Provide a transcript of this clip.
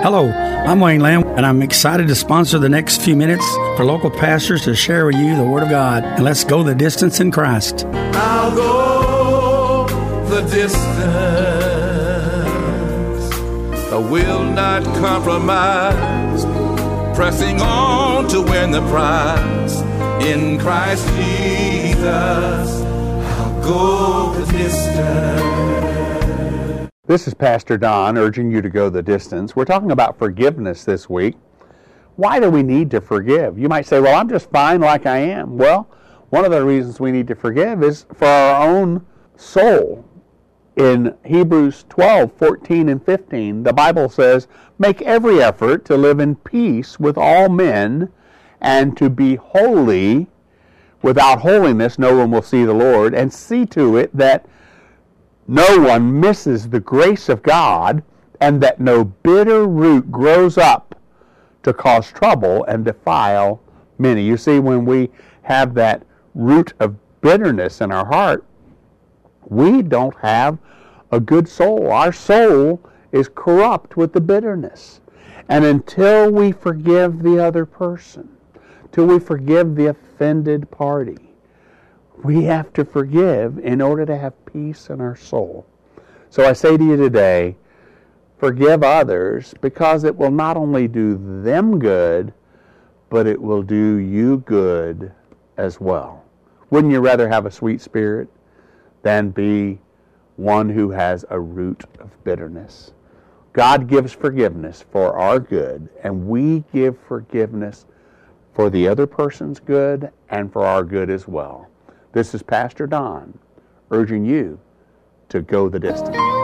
Hello, I'm Wayne Lamb, and I'm excited to sponsor the next few minutes for local pastors to share with you the Word of God. And let's go the distance in Christ. I'll go the distance. I will not compromise. Pressing on to win the prize. In Christ Jesus, I'll go the distance. This is Pastor Don urging you to go the distance. We're talking about forgiveness this week. Why do we need to forgive? You might say, well, I'm just fine like I am. Well, one of the reasons we need to forgive is for our own soul. In Hebrews 12:14 and 15, the Bible says, make every effort to live in peace with all men and to be holy. Without holiness, no one will see the Lord. And see to it that no one misses the grace of God, and that no bitter root grows up to cause trouble and defile many. You see, when we have that root of bitterness in our heart, we don't have a good soul. Our soul is corrupt with the bitterness. And until we forgive the other person, till we forgive the offended party, we have to forgive in order to have peace in our soul. So I say to you today, forgive others, because it will not only do them good, but it will do you good as well. Wouldn't you rather have a sweet spirit than be one who has a root of bitterness? God gives forgiveness for our good, and we give forgiveness for the other person's good and for our good as well. This is Pastor Don urging you to go the distance.